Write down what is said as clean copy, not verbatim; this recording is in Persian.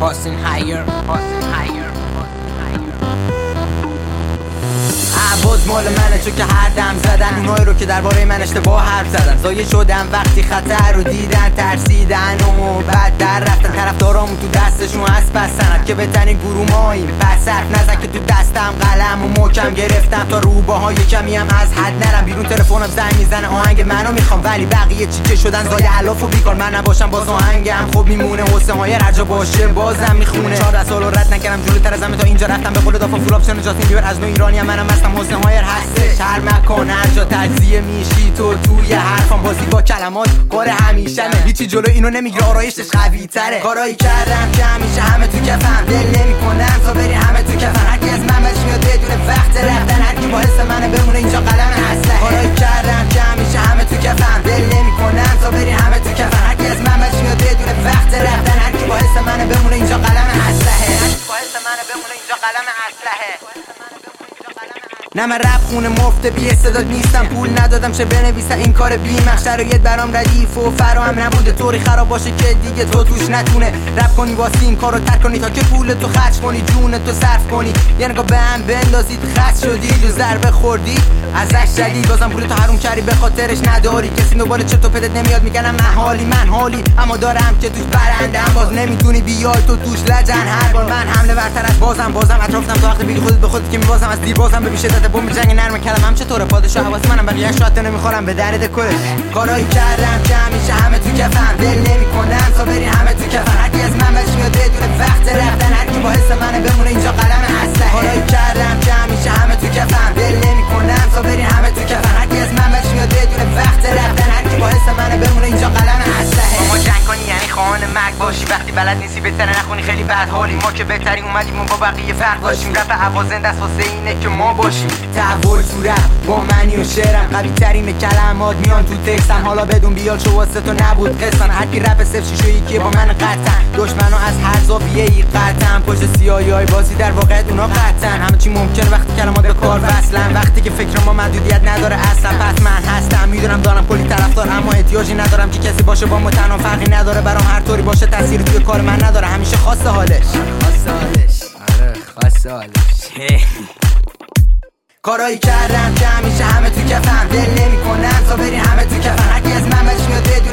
Hustling higher. باز مال منه چون که هر دم زدن اونایی رو که درباره من اشتباه حرف زدن زایه شدم وقتی خطر رو دیدن ترسیدن و بعد در رفتن طرفدارامون تو دستشون هست بستن که بهترین گروه ماییم پس حرف نزن که تو دستم قلم و محکم گرفتم تا روباهای کمی هم از حد نرم بیرون تلفنم زنگ میزنه آهنگ منو میخوام ولی بقیه چی که شدن زایه الاف و بیکار من نباشم باز آهنگم خب میمونه حسن های رجا باشه بازم میخونه 14 سال رد نکردم جلوتر از همه تا اینجا رفتم به قول دافا فول آپشن جاستین بیبر از نو ایرانی هم منم هستم حسن هایر هستش هر مکان هر جا تجزیه میشی تو توی حرفم بازی با کلمات کار همیشمه هیچی جلو اینو نمیگیره آرایشش قوی تره کارایی کردم که همیشه همه تو کفم دل نمیکنم تا بری همه تو کفن هر کی از من بهش میاد بدون وقت رفتن هر کی با حس منه بمونه اینجا قلم اسلحه کارایی کردم که همیشه همه تو کفم دل نمیکنم تا بری همه تو کفن هر کی از من بهش میاد بدون وقت رفتن هر کی با حس منه بمونه اینجا قلم اسلحه هر کی با حس منه بمونه اینجا قلم اسلحه نه من رپ خونه مفته بی استعداد نیستم پول ندادم چه بنویسم این کار بیمخ شرایط برام ردیف و فراهم نبوده طوری خراب باشه که دیگه تو توش نتونه رپ کنی واسه این کارو ترک کنی تا که پول تو خرج کنی جون تو صرف کنی یه نگاه به هم بندازید خس شدید و ضربه خوردید ازش جدید بازم پول تو حروم کردی به خاطرش نداری کسی دنبال چرت و پرت نمیاد میگنم من حالی اما دارم که توش برندم باز نمیدونی بیای تو توش لجن هر بار من حمله ورتر از بازم اطرافتم تا وقت بگی خودت به خودت که میبازم از دیر بازم ببی شدت بمب جنگ نرم کلمم چطوره پادشاه حواس منم بقیه شات نمیخورم به درد کلش کارایی کردم که همیشه همه تو کفم دل نمیکنم تا بری همه تو کفن هر کی از من بهش میاد بدون وقت رفتن هر کی با حس منه بمونه اینجا قلم اسلحه کارایی کردم که همیشه همه تو کفم دل نمیکنم تا بری همه تو کفن هر کی از من بهش میاد بدون وقت رفتن هر کی با حس منه بمونه اینجا قلم اسلحه ما جنگ کنی یعنی خواهان مرگ باشی وقتی بلد نیستی بهتره نخونی خیلی بد حالی ما که بهترین اومدیم و با بقیه فرق داشتیم رپ اوازن دست واسه اینه که ما باشیم تحول تو رپ با منی و شعرم قوی ترین کلمات میان تو تکستم حالا بدون بیال شو واسه تو نبود قصان هر کی رپ صفر شیشو یکی با من قطعا دشمنو از هر زاویه ای قطعا پشت سیاهی های بازی در واقعیت اونا قطعا همه چی ممکنه وقتی کلمات به کار وصلن وقتی که فکر ما محدودیت نداره اصلا پس من هستم میدونم دارم کلی طرفدار اما احتیاجی ندارم که کسی باشه با متنام فرقی نداره برام هر طوری باشه تأثیری توی کار من نداره همیشه خاصه حالش کارایی کردم که همیشه همه تو کفم دل نمیکنم تا بری همه تو کفن هر کی از من بهش میاد بدون